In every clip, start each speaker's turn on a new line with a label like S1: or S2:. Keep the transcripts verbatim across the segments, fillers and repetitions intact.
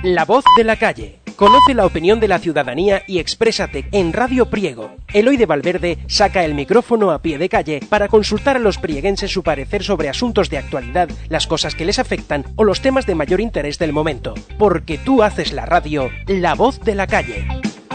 S1: La voz de la calle. Conoce la opinión de la ciudadanía y exprésate en Radio Priego. Eloy de Valverde saca el micrófono a pie de calle para consultar a los prieguenses su parecer sobre asuntos de actualidad, las cosas que les afectan o los temas de mayor interés del momento. Porque tú haces la radio, La voz de la calle.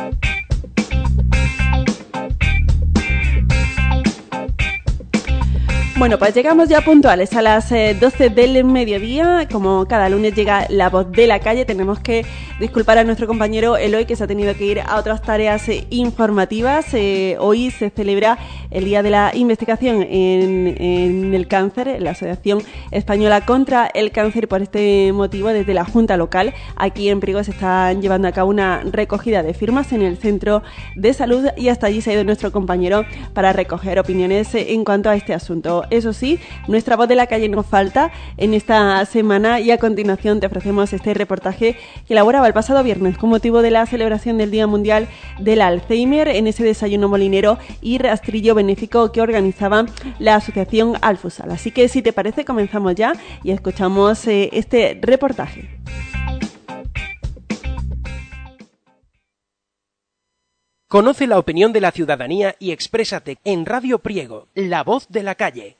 S2: Bueno, pues llegamos ya puntuales a las eh, doce del mediodía. Como cada lunes llega La voz de la calle, tenemos que disculpar a nuestro compañero Eloy, que se ha tenido que ir a otras tareas eh, informativas. Eh, hoy se celebra el Día de la Investigación en, en el Cáncer, la Asociación Española contra el Cáncer. Por este motivo, desde la Junta Local, aquí en Priego, se están llevando a cabo una recogida de firmas en el Centro de Salud, y hasta allí se ha ido nuestro compañero para recoger opiniones eh, en cuanto a este asunto. Eso sí, nuestra voz de la calle nos falta en esta semana, y a continuación te ofrecemos este reportaje que elaboraba el pasado viernes con motivo de la celebración del Día Mundial del Alzheimer, en ese desayuno molinero y rastrillo benéfico que organizaba la Asociación Alfusal. Así que, si te parece, comenzamos ya y escuchamos eh, este reportaje.
S1: Conoce la opinión de la ciudadanía y exprésate en Radio Priego, La voz de la calle.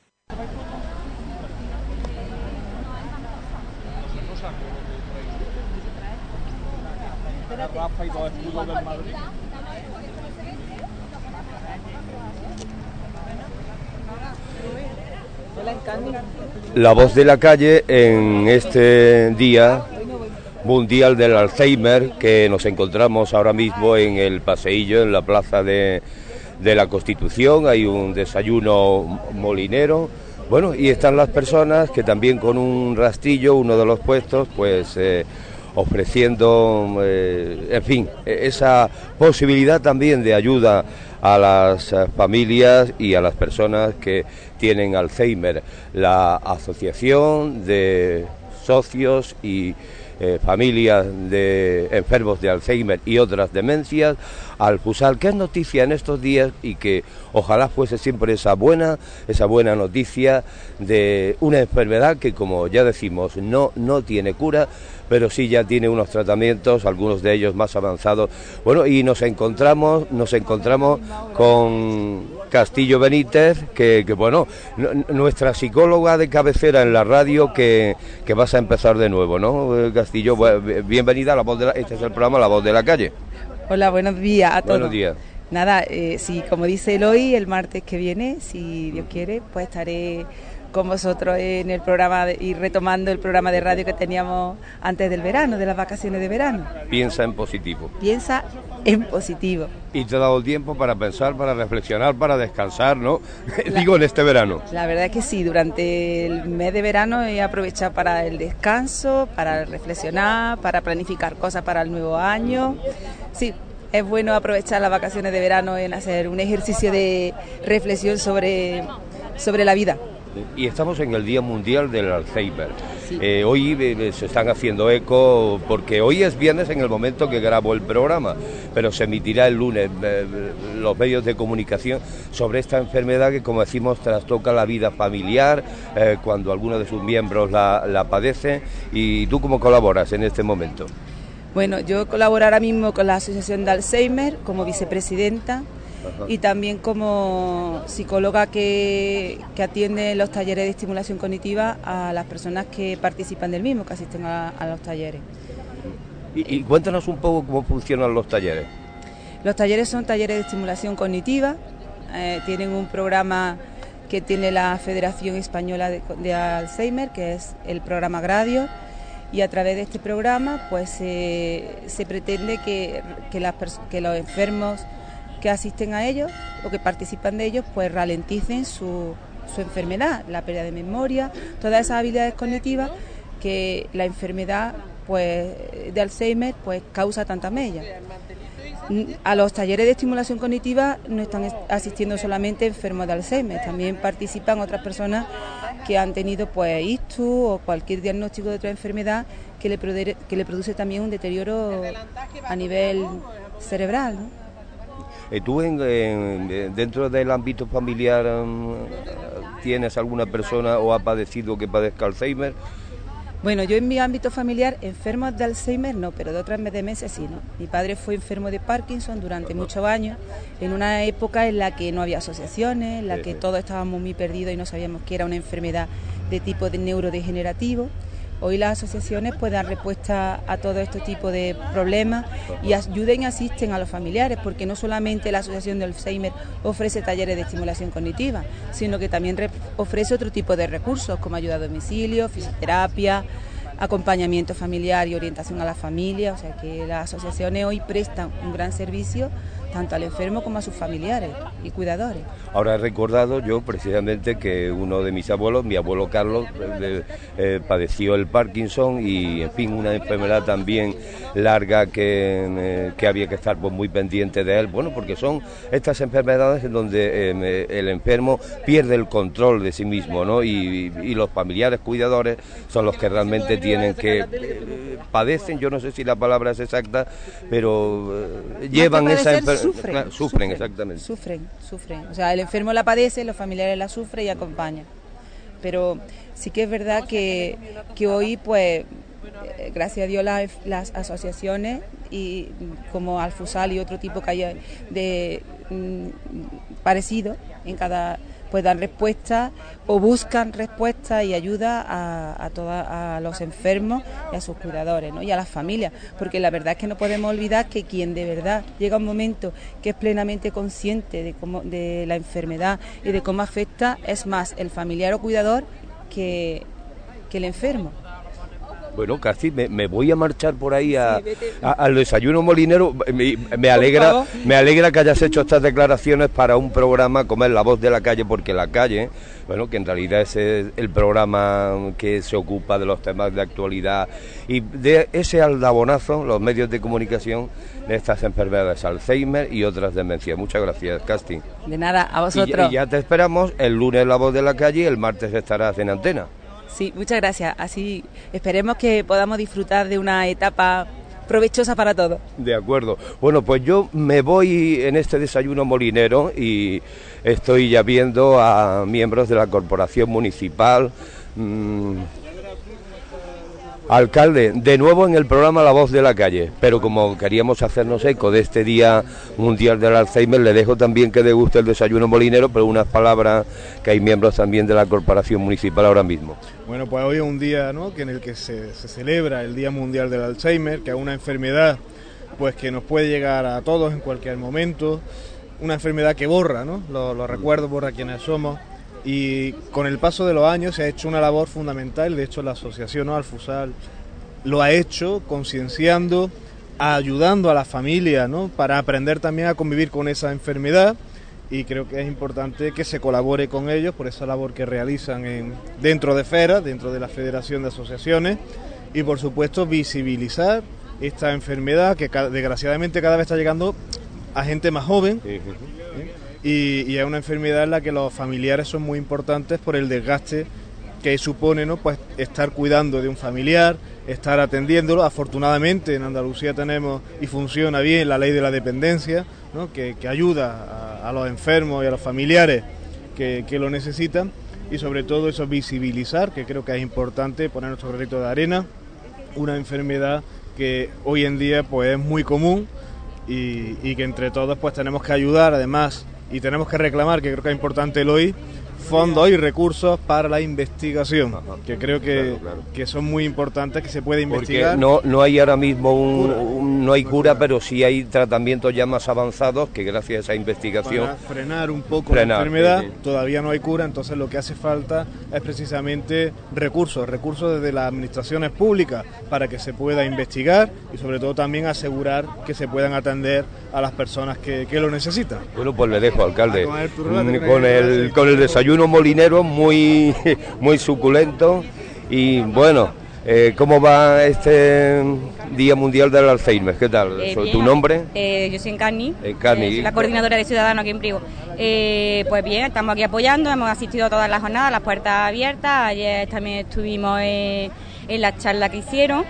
S3: La voz de la calle en este Día Mundial del Alzheimer, que nos encontramos ahora mismo en el paseillo, en la plaza de, de la Constitución. Hay un desayuno molinero, bueno, y están las personas que también con un rastrillo, uno de los puestos, pues eh, ofreciendo, eh, en fin, esa posibilidad también de ayuda a las familias y a las personas que tienen Alzheimer. La Asociación de Socios y Eh, familias de enfermos de Alzheimer y otras demencias, Alfusal, que es noticia en estos días, y que ojalá fuese siempre esa buena, esa buena noticia de una enfermedad que, como ya decimos, no, no tiene cura, pero sí ya tiene unos tratamientos, algunos de ellos más avanzados. Bueno, y nos encontramos, nos encontramos con Castillo Benítez, que, que bueno, n- nuestra psicóloga de cabecera en la radio, que, que vas a empezar de nuevo, ¿no, Castillo? Sí. Bienvenida a La voz de la... Este es el programa La voz de la calle.
S4: Hola, buenos días a todos.
S3: Buenos días.
S4: Nada, eh, sí, como dice Eloy, el martes que viene, si Dios quiere, pues estaré con vosotros en el programa de, y retomando el programa de radio que teníamos antes del verano, de las vacaciones de verano.
S3: Piensa en positivo.
S4: Piensa en positivo.
S3: Y te ha dado tiempo para pensar, para reflexionar, para descansar, ¿no? La, Digo, en este verano.
S4: La verdad es que sí, durante el mes de verano he aprovechado para el descanso, para reflexionar, para planificar cosas para el nuevo año. Sí, es bueno aprovechar las vacaciones de verano en hacer un ejercicio de reflexión sobre, sobre la vida.
S3: Y estamos en el Día Mundial del Alzheimer. Sí. Eh, hoy eh, se están haciendo eco, porque hoy es viernes en el momento que grabo el programa, pero se emitirá el lunes eh, los medios de comunicación sobre esta enfermedad que, como decimos, trastoca la vida familiar eh, cuando alguno de sus miembros la, la padece. ¿Y tú cómo colaboras en este momento?
S4: Bueno, yo colaboro ahora mismo con la Asociación de Alzheimer como vicepresidenta. Ajá. Y también como psicóloga que, que atiende los talleres de estimulación cognitiva a las personas que participan del mismo, que asisten a, a los talleres.
S3: Y, y cuéntanos un poco cómo funcionan los talleres.
S4: Los talleres son talleres de estimulación cognitiva, eh, tienen un programa que tiene la Federación Española de, de Alzheimer, que es el programa Gradio, y a través de este programa pues eh, se pretende que, que, las pers- que los enfermos que asisten a ellos o que participan de ellos pues ralenticen su, su enfermedad, la pérdida de memoria, todas esas habilidades cognitivas que la enfermedad pues de Alzheimer pues causa tanta mella. A los talleres de estimulación cognitiva no están asistiendo solamente enfermos de Alzheimer, también participan otras personas que han tenido pues ictus o cualquier diagnóstico de otra enfermedad que le, produce, que le produce también un deterioro a nivel cerebral, ¿no?
S3: ¿Tú en, en, dentro del ámbito familiar tienes alguna persona o ha padecido que padezca Alzheimer?
S4: Bueno, yo en mi ámbito familiar, enfermos de Alzheimer no, pero de otras demencias sí, ¿no? Mi padre fue enfermo de Parkinson durante muchos años, en una época en la que no había asociaciones, en la que todos estábamos muy perdidos y no sabíamos que era una enfermedad de tipo de neurodegenerativo. Hoy las asociaciones pues dan respuesta a todo este tipo de problemas y ayuden y asisten a los familiares, porque no solamente la Asociación de Alzheimer ofrece talleres de estimulación cognitiva, sino que también ofrece otro tipo de recursos como ayuda a domicilio, fisioterapia, acompañamiento familiar y orientación a la familia. O sea que las asociaciones hoy prestan un gran servicio tanto al enfermo como a sus familiares y cuidadores.
S3: Ahora he recordado yo precisamente que uno de mis abuelos, mi abuelo Carlos, eh, eh, padeció el Parkinson y, en fin, una enfermedad también larga que, eh, que había que estar pues, muy pendiente de él, bueno, porque son estas enfermedades en donde eh, el enfermo pierde el control de sí mismo, ¿no? Y, y los familiares cuidadores son los que realmente tienen que eh, padecen, yo no sé si la palabra es exacta, pero eh, llevan esa enfermedad.
S4: Sufren,
S3: sufren,
S4: sufren,
S3: exactamente.
S4: Sufren, sufren. O sea, el enfermo la padece, los familiares la sufren y acompañan. Pero sí que es verdad que, que hoy, pues, eh, gracias a Dios, las, las asociaciones, y como Alfusal y otro tipo que haya de mm, parecido en cada, pues dan respuesta o buscan respuesta y ayuda a, a, toda, a los enfermos y a sus cuidadores, ¿no? Y a las familias, porque la verdad es que no podemos olvidar que quien de verdad llega a un momento que es plenamente consciente de cómo, de la enfermedad y de cómo afecta, es más el familiar o cuidador que, que el enfermo.
S3: Bueno, casi me, me voy a marchar por ahí a, sí, a, al desayuno molinero. Me, me alegra me alegra que hayas hecho estas declaraciones para un programa como es La Voz de la Calle, porque La Calle, bueno, que en realidad ese es el programa que se ocupa de los temas de actualidad y de ese aldabonazo, los medios de comunicación de estas enfermedades, Alzheimer y otras demencias. Muchas gracias, Casti.
S4: De nada, a vosotros.
S3: Y ya, y ya te esperamos el lunes La Voz de la Calle y el martes estarás en antena.
S4: Sí, muchas gracias. Así esperemos que podamos disfrutar de una etapa provechosa para todos.
S3: De acuerdo. Bueno, pues yo me voy en este desayuno molinero y estoy ya viendo a miembros de la corporación municipal. Mmm, Alcalde, de nuevo en el programa La Voz de la Calle, pero como queríamos hacernos eco de este Día Mundial del Alzheimer, le dejo también que deguste el desayuno molinero, pero unas palabras que hay miembros también de la Corporación Municipal ahora mismo.
S5: Bueno, pues hoy es un día, ¿no?, que en el que se, se celebra el Día Mundial del Alzheimer, que es una enfermedad pues que nos puede llegar a todos en cualquier momento, una enfermedad que borra, ¿no?, los, los recuerdos, borra quiénes somos. Y con el paso de los años se ha hecho una labor fundamental, de hecho la asociación, ¿no?, Alfusal lo ha hecho concienciando, ayudando a las familias, ¿no?, para aprender también a convivir con esa enfermedad, y creo que es importante que se colabore con ellos por esa labor que realizan en, dentro de FERA, dentro de la Federación de Asociaciones, y por supuesto visibilizar esta enfermedad que desgraciadamente cada vez está llegando a gente más joven. ¿eh? Y, y es una enfermedad en la que los familiares son muy importantes por el desgaste que supone, ¿no?, pues estar cuidando de un familiar, estar atendiéndolo. Afortunadamente en Andalucía tenemos y funciona bien la ley de la dependencia, ¿no?, que, que ayuda a, a los enfermos y a los familiares que, que lo necesitan, y sobre todo eso, visibilizar, que creo que es importante, poner nuestro granito de arena, una enfermedad que hoy en día pues es muy común y, y que entre todos pues tenemos que ayudar, además, y tenemos que reclamar, que creo que es importante el hoy, fondos y recursos para la investigación, que creo que, claro, claro. que son muy importantes, que se puede investigar.
S3: Porque no, no hay ahora mismo un, un, no hay cura, pero sí hay tratamientos ya más avanzados que gracias a esa investigación...
S5: Para frenar un poco frenar, la enfermedad, sí, sí. Todavía no hay cura, entonces lo que hace falta es precisamente recursos, recursos desde las administraciones públicas para que se pueda investigar y sobre todo también asegurar que se puedan atender a las personas que, que lo necesitan.
S3: Bueno, pues le dejo, alcalde, con el, con el, con el desayuno molinero muy muy suculento. Y bueno, eh, ¿cómo va este Día Mundial del Alzheimer? ¿Qué tal?
S6: Eh,
S3: ¿Tu
S6: bien.
S3: nombre?
S6: Eh, yo soy Encarni,
S3: Encarni.
S6: Eh, soy la coordinadora de Ciudadanos aquí en Priego. Eh, pues bien, estamos aquí apoyando, hemos asistido a todas las jornadas, las puertas abiertas. Ayer también estuvimos en, en la charla que hicieron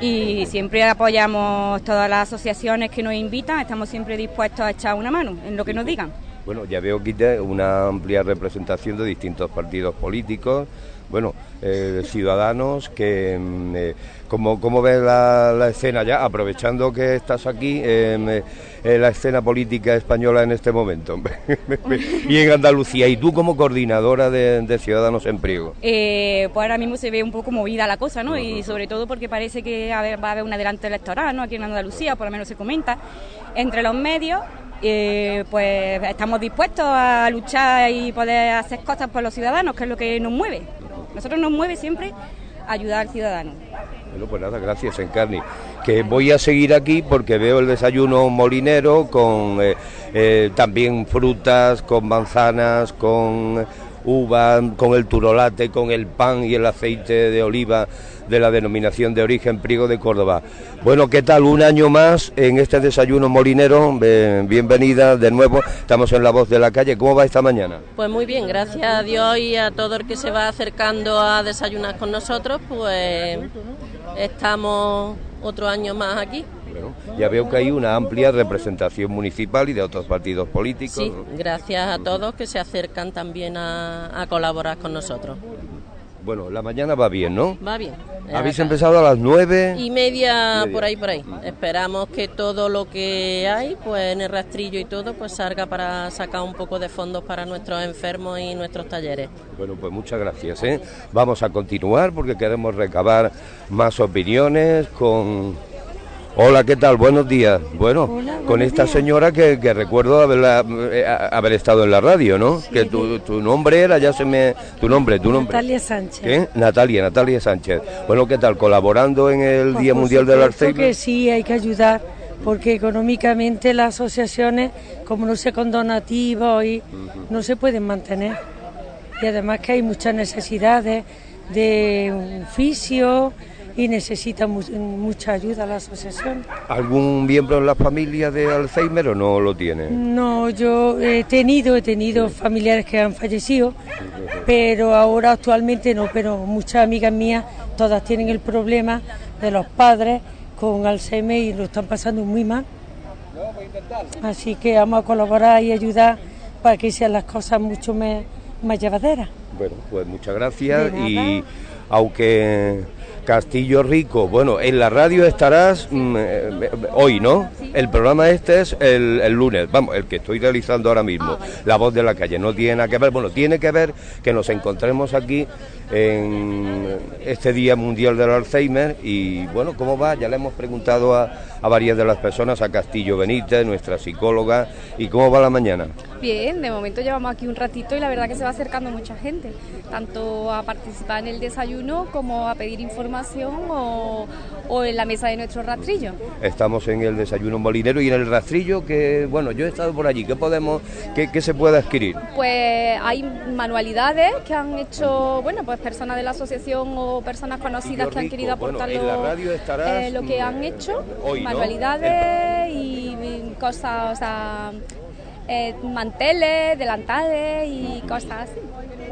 S6: y siempre apoyamos todas las asociaciones que nos invitan, estamos siempre dispuestos a echar una mano en lo que nos digan.
S3: Bueno, ya veo aquí una amplia representación de distintos partidos políticos, bueno, eh, ciudadanos que... Eh, ¿Cómo, cómo ves la, la escena ya, aprovechando que estás aquí, eh, eh, la escena política española en este momento y en Andalucía? Y tú como coordinadora de, de Ciudadanos en Priego.
S6: Eh, pues ahora mismo se ve un poco movida la cosa, ¿no? Uh-huh. Y sobre todo porque parece que a ver, va a haber un adelanto electoral, ¿no? Aquí en Andalucía, por lo menos se comenta. Entre los medios, eh, pues estamos dispuestos a luchar y poder hacer cosas por los ciudadanos, que es lo que nos mueve. Nosotros nos mueve siempre ayudar al ciudadano.
S3: Bueno, pues nada, gracias, Encarni. Que voy a seguir aquí porque veo el desayuno molinero con eh, eh, también frutas, con manzanas, con uvas, con el turolate, con el pan y el aceite de oliva de la denominación de origen Priego de Córdoba. Bueno, ¿qué tal? Un año más en este desayuno molinero. Eh, bienvenida de nuevo. Estamos en La Voz de la Calle. ¿Cómo va esta mañana?
S7: Pues muy bien, gracias a Dios y a todo el que se va acercando a desayunar con nosotros, pues estamos otro año más aquí.
S3: Bueno, ya veo que hay una amplia representación municipal y de otros partidos políticos.
S7: Sí, gracias a todos que se acercan también a, a colaborar con nosotros.
S3: Bueno, la mañana va bien, ¿no?
S7: Va bien.
S3: ¿Habéis acá empezado a las nueve?
S7: Y media, media, por ahí, por ahí. Esperamos que todo lo que hay, pues en el rastrillo y todo, pues salga para sacar un poco de fondos para nuestros enfermos y nuestros talleres.
S3: Bueno, pues muchas gracias, ¿eh? Vamos a continuar porque queremos recabar más opiniones con... Hola, ¿qué tal? Buenos días. Bueno, Hola, con esta días. señora que, que recuerdo haberla, eh, haber estado en la radio, ¿no? Sí, que tu, tu nombre era, ya se me... Tu nombre, tu nombre.
S8: Natalia Sánchez.
S3: ¿Qué? Natalia, Natalia Sánchez. Bueno, ¿qué tal? ¿Colaborando en el pues Día Mundial del Alzheimer?
S8: Que sí, hay que ayudar, porque económicamente las asociaciones, como no sé, con donativos, y uh-huh. no se pueden mantener. Y además que hay muchas necesidades de un fisio... y necesita mu- mucha ayuda la asociación.
S3: ¿Algún miembro en la familia de Alzheimer o no lo tiene?
S8: No, yo he tenido, he tenido sí. familiares que han fallecido, pero ahora actualmente no, pero muchas amigas mías, todas tienen el problema de los padres con Alzheimer y lo están pasando muy mal. Así que vamos a colaborar y ayudar para que sean las cosas mucho más, más llevaderas.
S3: Bueno, pues muchas gracias y aunque... Castillo Rico, bueno, en la radio estarás mm, eh, hoy, ¿no? El programa este es el, el lunes, vamos, el que estoy realizando ahora mismo, La Voz de la Calle, no tiene nada que ver, bueno, tiene que ver que nos encontremos aquí en este Día Mundial del Alzheimer y, bueno, ¿cómo va? Ya le hemos preguntado a, a varias de las personas, a Castillo Benítez, nuestra psicóloga, ¿y cómo va la mañana?
S6: Bien, de momento llevamos aquí un ratito y la verdad que se va acercando mucha gente, tanto a participar en el desayuno como a pedir información o, o en la mesa de nuestro rastrillo.
S3: Estamos en el desayuno molinero y en el rastrillo, que bueno, yo he estado por allí, ¿qué podemos, qué, qué se puede adquirir?
S6: Pues hay manualidades que han hecho, bueno, pues personas de la asociación o personas conocidas que han querido aportar
S3: bueno,
S6: lo, eh, lo que han hecho, hoy, manualidades, ¿no? y, y cosas, o sea... Eh, manteles, delantales y cosas así.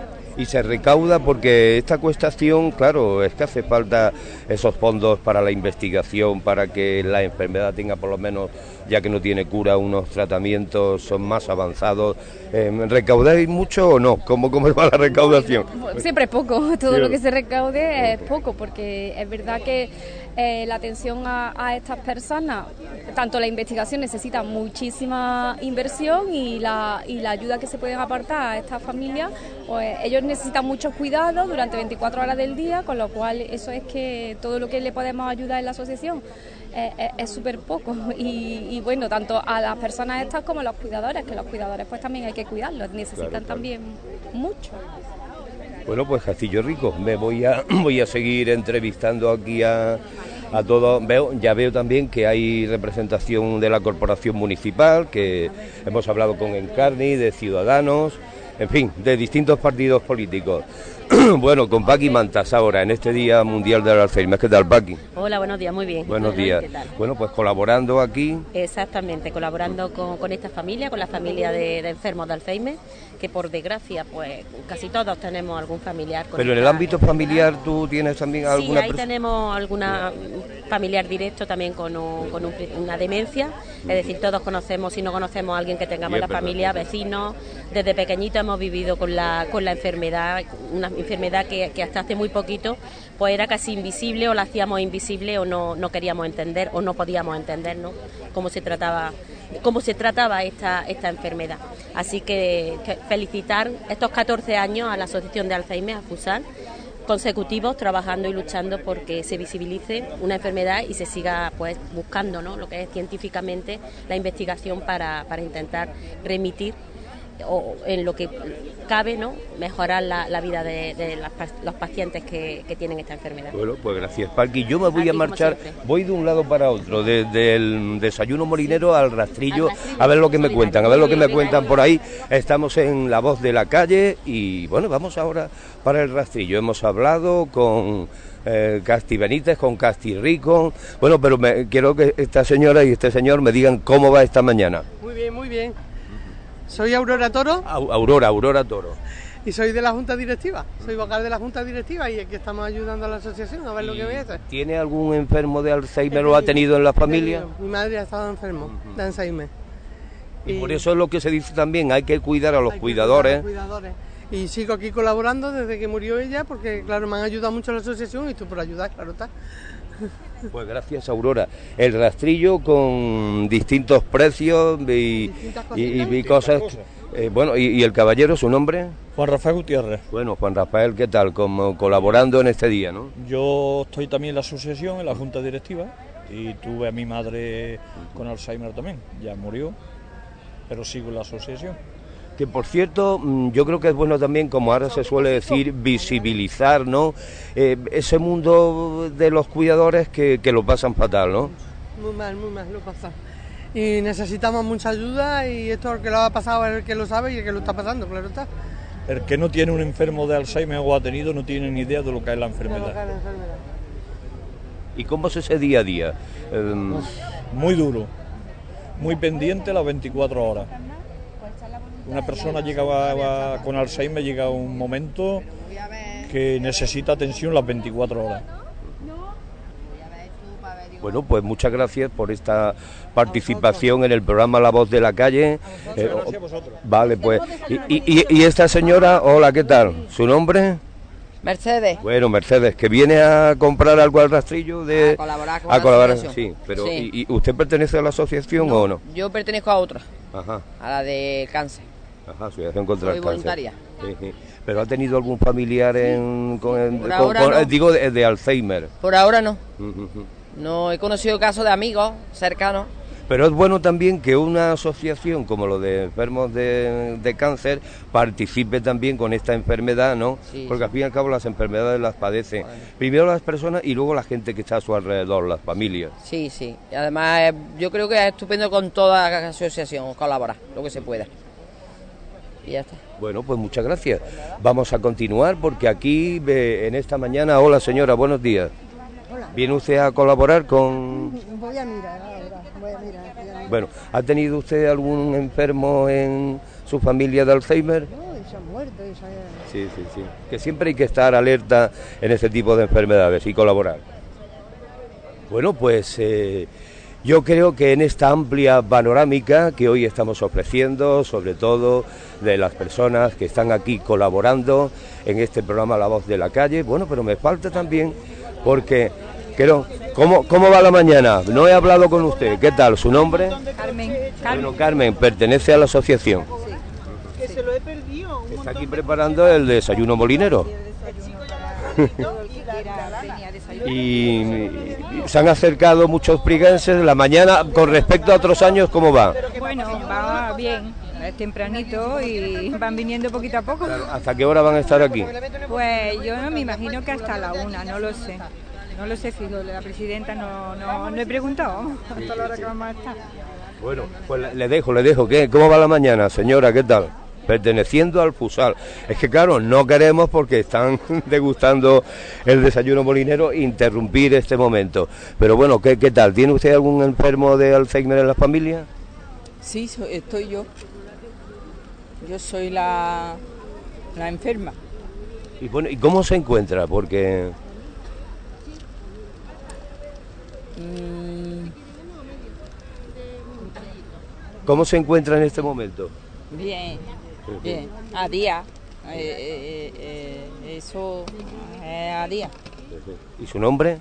S3: Y se recauda porque esta cuestación, claro, es que hace falta esos fondos para la investigación, para que la enfermedad tenga por lo menos, ya que no tiene cura, unos tratamientos son más avanzados. Eh, ¿Recaudáis mucho o no? ¿Cómo, cómo va la recaudación?
S6: Siempre es poco, todo sí. lo que se recaude es poco, porque es verdad que eh, la atención a, a estas personas, tanto la investigación necesita muchísima inversión y la, y la ayuda que se pueden aportar a estas familias, pues ellos necesitan muchos cuidados durante veinticuatro horas del día, con lo cual eso es que todo lo que le podemos ayudar en la asociación eh, es súper poco y, y bueno, tanto a las personas estas como a los cuidadores, que los cuidadores pues también hay que cuidarlos, necesitan claro, claro. también mucho.
S3: Bueno, pues Castillo Rico, me voy a voy a seguir entrevistando aquí a, a todos. Veo, ya veo también que hay representación de la corporación municipal, que hemos hablado con Encarni, de Ciudadanos, en fin, de distintos partidos políticos. Bueno, con Paqui Mantas ahora, en este Día Mundial del Alzheimer. ¿Qué tal, Paqui?
S9: Hola, buenos días, muy bien.
S3: Buenos días. Bueno, pues colaborando aquí.
S9: Exactamente, colaborando con, con esta familia, con la familia de, de enfermos de Alzheimer, que por desgracia, pues casi todos tenemos algún familiar con
S3: Pero en el ámbito familiar, ¿tú tienes también alguna...
S9: Sí, ahí pers- tenemos alguna familiar directo también con, un, con un, una demencia, es decir, todos conocemos, si no conocemos a alguien que tengamos en la familia, vecinos, desde pequeñito hemos vivido con la, con la enfermedad, una enfermedad que, que hasta hace muy poquito pues era casi invisible, o la hacíamos invisible, o no, no queríamos entender, o no podíamos entender, ¿no?, cómo se trataba, cómo se trataba esta, esta enfermedad. Así que, que felicitar estos catorce años a la Asociación de Alzheimer, a FUSAL, consecutivos, trabajando y luchando porque se visibilice una enfermedad y se siga pues buscando, ¿no?, lo que es científicamente la investigación para, para intentar remitir, o en lo que cabe, ¿no?, mejorar la, la vida de, de las, los pacientes que, que tienen esta enfermedad.
S3: Bueno, pues gracias, Paqui. Yo me voy a marchar, voy de un lado para otro, desde el desayuno molinero al rastrillo, al rastrillo, a ver lo que me cuentan, a ver lo que me cuentan por ahí. Estamos en La Voz de la Calle y bueno, vamos ahora para el rastrillo. Hemos hablado con eh, Casti Benítez, con Casti Rico. Bueno, pero me, quiero que esta señora y este señor me digan cómo va esta mañana.
S10: Muy bien, muy bien. Soy Aurora Toro.
S3: Aurora, Aurora Toro.
S10: Y soy de la Junta Directiva, soy vocal de la Junta Directiva y aquí estamos ayudando a la asociación a ver lo que voy a hacer.
S3: ¿Tiene algún enfermo de Alzheimer o ha tenido en la familia?
S10: Mi madre ha estado enfermo uh-huh. de Alzheimer.
S3: Y, y por eso es lo que se dice también, hay que cuidar a los cuidadores.
S10: Cuidar a los cuidadores. Y sigo aquí colaborando desde que murió ella, porque claro, me han ayudado mucho la asociación y estoy por ayudar, claro está.
S3: Pues gracias, Aurora. El rastrillo con distintos precios y, y, y, y cosas. Eh, bueno, y, y el caballero, ¿su nombre?
S11: Juan Rafael Gutiérrez.
S3: Bueno, Juan Rafael, ¿qué tal? Como colaborando en este día, ¿no?
S11: Yo estoy también en la asociación, en la junta directiva, y tuve a mi madre con Alzheimer también. Ya murió, pero sigo en la asociación.
S3: Que por cierto, yo creo que es bueno también, como ahora se suele decir, visibilizar, ¿no? Eh, ese mundo de los cuidadores que, que lo pasan fatal, ¿no?
S10: Muy mal, muy mal, lo pasan. Y necesitamos mucha ayuda y esto el que lo ha pasado es el que lo sabe y el que lo está pasando, claro está.
S11: El que no tiene un enfermo de Alzheimer o ha tenido no tiene ni idea de lo que es la enfermedad.
S10: De lo que es la enfermedad.
S3: ¿Y cómo es ese día a día? Eh...
S11: Muy duro, muy pendiente las veinticuatro horas. Una persona llega a, a, con Alzheimer llega a un momento que necesita atención las veinticuatro horas.
S3: Bueno, pues muchas gracias por esta participación en el programa La Voz de la Calle. Eh,
S11: gracias a vosotros.
S3: Vale, pues. Y, y, y esta señora, hola, ¿qué tal? ¿Su nombre?
S12: Mercedes.
S3: Bueno, Mercedes, que viene a comprar algo al rastrillo de...
S12: A colaborar con
S3: a
S12: la
S3: colaborar,
S12: asociación.
S3: sí, pero
S12: Sí.
S3: ¿y, y usted pertenece a la asociación
S12: No,
S3: o no?
S12: Yo pertenezco a otra,
S3: Ajá,
S12: a la de cáncer.
S3: ajá, Asociación contra
S12: Soy
S3: el Cáncer.
S12: voluntaria.
S3: Sí, sí. ¿Pero ha tenido algún familiar en, con, en-
S12: Por
S3: con-
S12: ahora
S3: con-
S12: no.
S3: digo, de, de Alzheimer?
S12: Por ahora no.
S3: Ujú, ujú.
S12: No he conocido casos de amigos cercanos.
S3: Pero es bueno también que una asociación como lo de enfermos de, de cáncer participe también con esta enfermedad, ¿no?
S12: Sí,
S3: Porque
S12: sí.
S3: al fin y al cabo las enfermedades las padecen primero las personas y luego la gente que está a su alrededor, las familias.
S12: Sí, sí. Y además eh, yo creo que es estupendo con toda la asociación colaborar, lo que se pueda. Y ya está.
S3: Bueno, pues muchas gracias. Vamos a continuar porque aquí eh, en esta mañana, hola señora, buenos días. ¿Viene usted a colaborar con...?
S13: Voy a mirar ahora, voy a mirar. Voy a mirar.
S3: Bueno, ¿ha tenido usted algún enfermo en su familia de Alzheimer?
S13: No, y se ha muerto. Y se ha...
S3: Sí, sí, sí. Que siempre hay que estar alerta en este tipo de enfermedades y colaborar. Bueno, pues eh, yo creo que en esta amplia panorámica que hoy estamos ofreciendo, sobre todo de las personas que están aquí colaborando en este programa La Voz de la Calle, bueno, pero me falta también porque... Creo, ¿cómo, ¿Cómo va la mañana? No he hablado con usted. ¿Qué tal? ¿Su nombre?
S14: Carmen.
S3: Bueno, Carmen, pertenece a la asociación.
S14: Que se lo he perdido.
S3: Está aquí preparando el desayuno molinero. Y, y se han acercado muchos priguenses. La mañana, con respecto a otros años, ¿cómo va?
S14: Bueno, va bien. Es tempranito y van viniendo poquito a poco.
S3: ¿Hasta qué hora van a estar aquí?
S14: Pues yo no me imagino que hasta la una, no lo sé. No lo sé, fijo, la presidenta no, no, no he preguntado hasta la hora que vamos a estar.
S3: Bueno, pues le- le dejo, le dejo. ¿Qué? ¿Cómo va la mañana, señora? ¿Qué tal? Perteneciendo al FUSAL. Es que claro, no queremos porque están degustando el desayuno molinero interrumpir este momento. Pero bueno, ¿qué, qué tal? ¿Tiene usted algún enfermo de Alzheimer en la familia?
S15: Sí, so- estoy yo. Yo soy la, la enferma.
S3: Y bueno, ¿y cómo se encuentra? Porque
S15: Mm,
S3: ¿Cómo se encuentra en este momento?
S15: bien, bien, a día. Eh, eh, eh, eso es a día.
S3: ¿Y su nombre?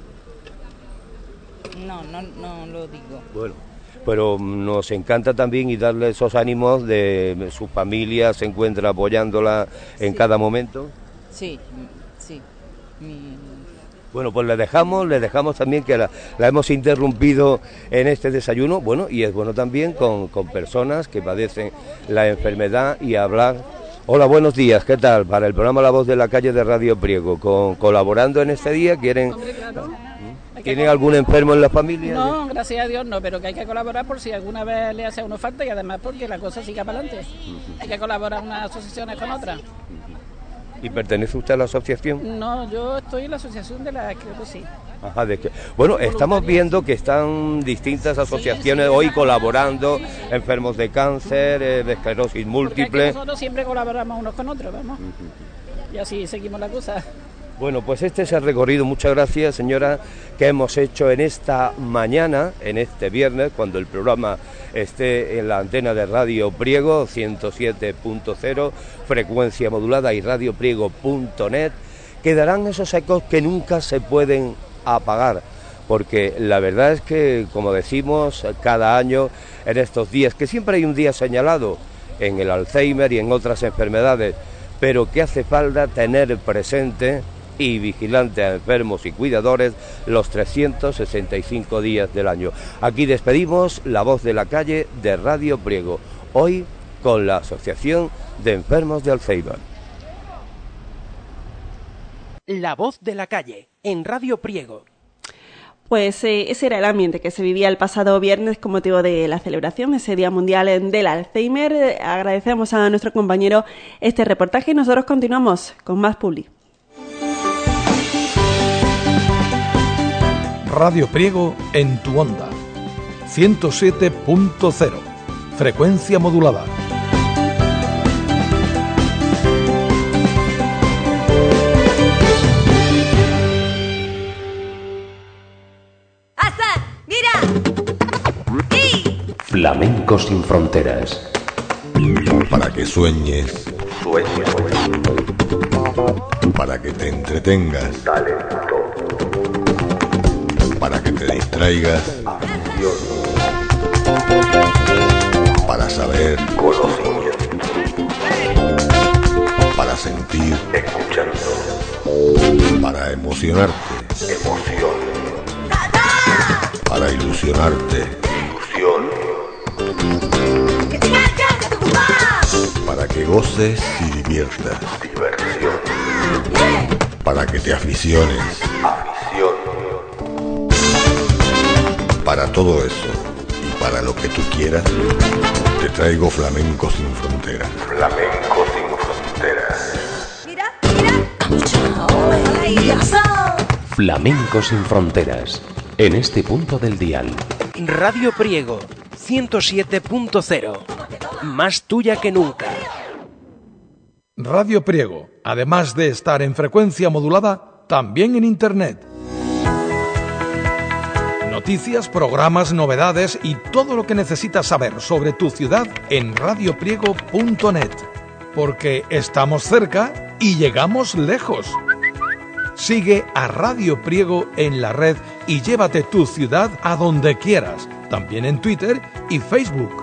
S15: No, no, no lo digo.
S3: Bueno, pero nos encanta también y darle esos ánimos de su familia, se encuentra apoyándola en
S15: Sí.
S3: cada momento.
S15: Sí, sí. Mi-
S3: Bueno, pues le dejamos, le dejamos también que la, la hemos interrumpido en este desayuno, bueno, y es bueno también con, con personas que padecen la enfermedad y hablar. Hola, buenos días, ¿qué tal? Para el programa La Voz de la Calle de Radio Priego, con, colaborando en este día, ¿quieren, ¿tienen algún enfermo en la familia?
S16: No, gracias a Dios no, pero que hay que colaborar por si alguna vez le hace a uno falta y además porque la cosa siga para adelante. Hay que colaborar unas asociaciones con otras.
S3: ¿Y pertenece usted a la asociación?
S16: No, yo estoy en la asociación de la, creo que sí.
S3: Ajá, de que, bueno, estamos viendo que están distintas asociaciones hoy colaborando, enfermos de cáncer, eh, de esclerosis
S16: Porque es que
S3: múltiple.
S16: nosotros siempre colaboramos unos con otros, vamos. Y así seguimos la cosa.
S3: Bueno, pues este es el recorrido, muchas gracias señora, que hemos hecho en esta mañana, en este viernes, cuando el programa esté en la antena de Radio Priego, ciento siete punto cero, frecuencia modulada y radio priego punto net, quedarán esos ecos que nunca se pueden apagar, porque la verdad es que, como decimos cada año en estos días, que siempre hay un día señalado en el Alzheimer y en otras enfermedades, pero que hace falta tener presente y vigilante a enfermos y cuidadores los trescientos sesenta y cinco días del año. Aquí despedimos La Voz de la Calle de Radio Priego, hoy con la Asociación de Enfermos de Alzheimer.
S1: La Voz de la Calle, en Radio Priego.
S2: Pues eh, ese era el ambiente que se vivía el pasado viernes con motivo de la celebración, ese Día Mundial del Alzheimer. Eh, agradecemos a nuestro compañero este reportaje y nosotros continuamos con más publi.
S17: Radio Priego en tu onda, ciento siete punto cero, frecuencia modulada.
S18: ¡Asa! ¡Mira! ¡Y!
S19: Flamenco sin fronteras.
S20: Para que sueñes.
S19: Sueña.
S20: Para que te entretengas. Para que te distraigas.
S19: Acción.
S20: Para saber.
S19: Conocimiento.
S20: Para sentir.
S19: Escuchando.
S20: Para emocionarte.
S19: Emoción.
S20: Para ilusionarte.
S19: Ilusión.
S20: Para que goces y diviertas.
S19: Diversión.
S20: Para que te aficiones.
S19: Afición.
S20: Para todo eso y para lo que tú quieras, te traigo Flamenco sin fronteras.
S19: Flamenco sin fronteras.
S18: Mira, mira.
S19: Flamenco sin fronteras. En este punto del dial.
S1: Radio Priego, ciento siete punto cero. Más tuya que nunca.
S17: Radio Priego, además de estar en frecuencia modulada, también en Internet. Noticias, programas, novedades y todo lo que necesitas saber sobre tu ciudad en radio priego punto net. Porque estamos cerca y llegamos lejos. Sigue a Radio Priego en la red y llévate tu ciudad a donde quieras, también en Twitter y Facebook.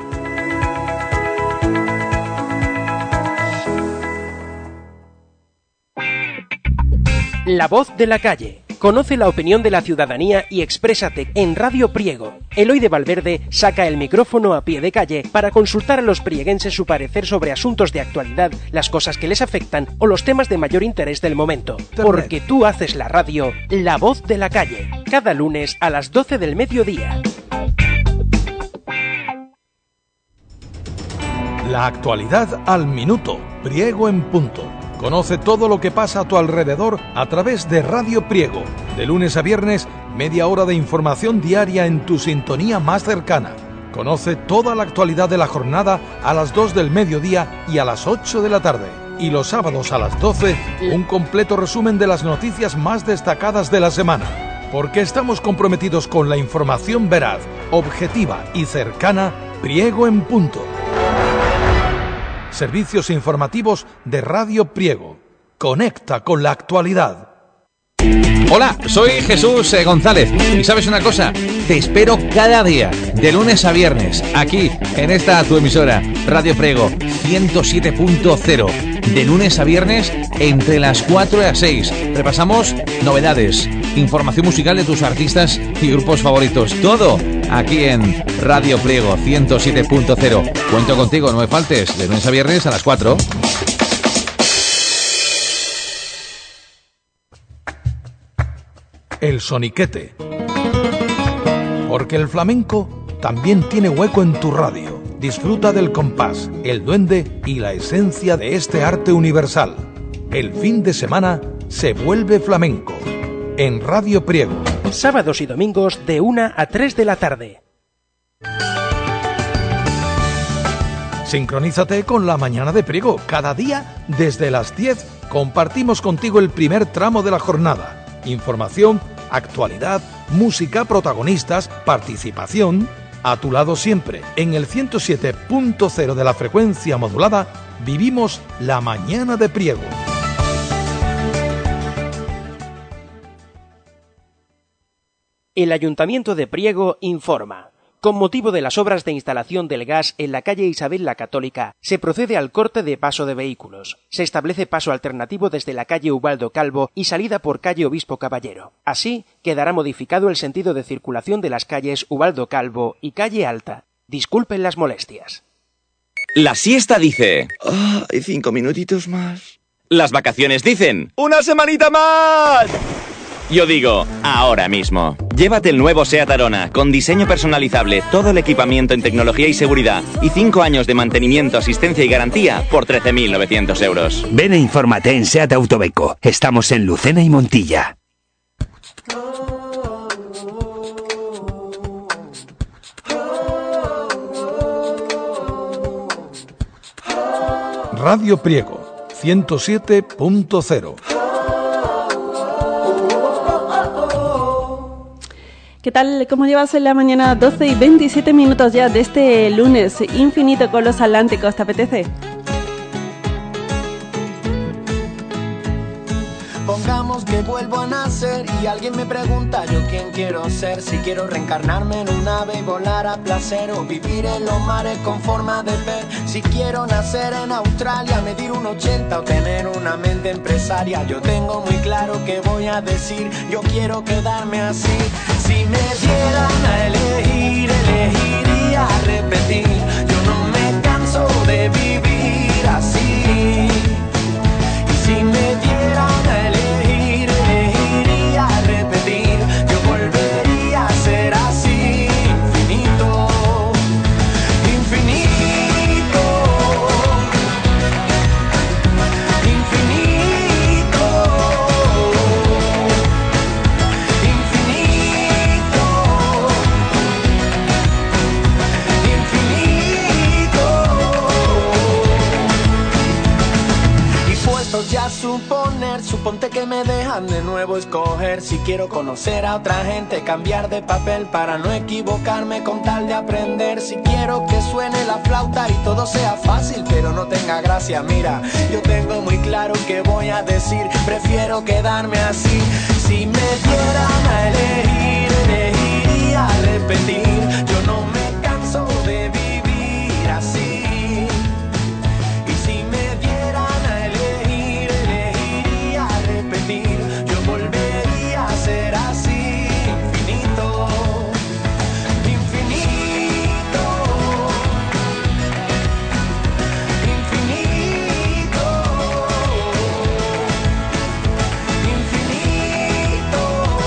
S1: La Voz de la Calle. Conoce la opinión de la ciudadanía y exprésate en Radio Priego. Eloy de Valverde saca el micrófono a pie de calle para consultar a los prieguenses su parecer sobre asuntos de actualidad, las cosas que les afectan o los temas de mayor interés del momento. Porque tú haces la radio, La Voz de la Calle, cada lunes a las doce del mediodía.
S17: La actualidad al minuto, Priego en punto. Conoce todo lo que pasa a tu alrededor a través de Radio Priego. De lunes a viernes, media hora de información diaria en tu sintonía más cercana. Conoce toda la actualidad de la jornada a las dos del mediodía y a las ocho de la tarde. Y los sábados a las doce, un completo resumen de las noticias más destacadas de la semana. Porque estamos comprometidos con la información veraz, objetiva y cercana. Priego en punto. Servicios informativos de Radio Priego. Conecta con la actualidad.
S21: Hola, soy Jesús eh, González y ¿sabes una cosa? Te espero cada día, de lunes a viernes, aquí, en esta tu emisora, Radio Priego ciento siete punto cero. De lunes a viernes, entre las cuatro y las seis. Repasamos novedades, información musical de tus artistas y grupos favoritos. Todo aquí en Radio Priego ciento siete punto cero. Cuento contigo, no me faltes, de lunes a viernes a las cuatro.
S17: El soniquete. Porque el flamenco también tiene hueco en tu radio. Disfruta del compás, el duende y la esencia de este arte universal. El fin de semana se vuelve flamenco. En Radio Priego.
S1: Sábados y domingos de una a tres de la tarde.
S17: Sincronízate con la mañana de Priego. Cada día, desde las diez, compartimos contigo el primer tramo de la jornada. Información, actualidad, música, protagonistas, participación. A tu lado siempre, en el ciento siete punto cero de la frecuencia modulada, vivimos la mañana de Priego.
S1: El Ayuntamiento de Priego informa. Con motivo de las obras de instalación del gas en la calle Isabel la Católica, se procede al corte de paso de vehículos. Se establece paso alternativo desde la calle Ubaldo Calvo y salida por calle Obispo Caballero. Así, quedará modificado el sentido de circulación de las calles Ubaldo Calvo y calle Alta. Disculpen las molestias.
S22: La siesta dice...
S23: Ah, hay cinco minutitos más.
S22: Las vacaciones dicen... ¡Una semanita más! Yo digo, ahora mismo. Llévate el nuevo SEAT Arona, con diseño personalizable, todo el equipamiento en tecnología y seguridad, y cinco años de mantenimiento, asistencia y garantía por trece mil novecientos euros.
S24: Ven e infórmate en SEAT Autobeco. Estamos en Lucena y Montilla.
S17: Radio Priego, ciento siete punto cero.
S2: ¿Qué tal? ¿Cómo llevas en la mañana? doce y veintisiete minutos ya de este lunes infinito con los atlánticos. ¿Te apetece?
S25: Pongamos que vuelvo a nacer y alguien me pregunta yo quién quiero ser. Si quiero reencarnarme en un ave y volar a placer, o vivir en los mares con forma de pez. Si quiero nacer en Australia, medir un ochenta o tener una mente empresaria. Yo tengo muy claro que voy a decir, yo quiero quedarme así. Si me dieran a elegir, elegiría repetir. Yo no me canso de vivir así. Y si me dieran a elegir, elegiría repetir. Yo volvería a ser así, infinito, infinito, infinito, infinito, infinito. Y puesto ya a suponer, suponte que me dejan de nuevo escoger. Si quiero conocer a otra gente, cambiar de papel para no equivocarme con tal de aprender. Si quiero que suene la flauta y todo sea fácil pero no tenga gracia, mira, yo tengo muy claro que voy a decir, prefiero quedarme así. Si me dieran a elegir, elegiría repetir. Yo no me canso de vivir así. Y si me dieran a elegir, elegiría repetir. Yo volvería a ser así, infinito, infinito, infinito, infinito,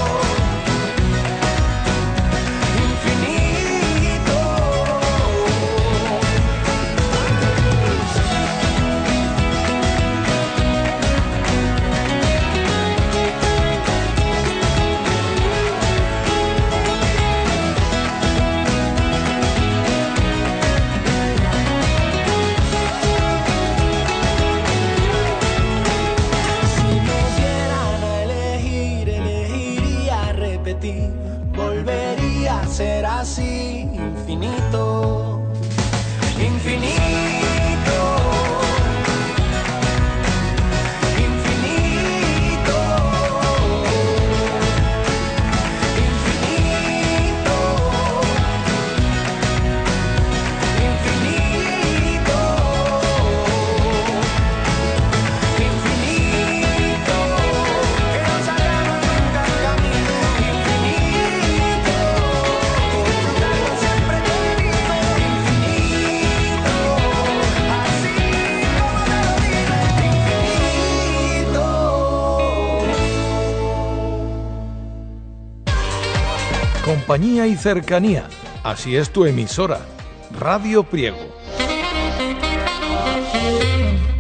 S25: repetir. Volvería a ser así, infinito, infinito.
S17: Compañía y cercanía. Así es tu emisora, Radio Priego.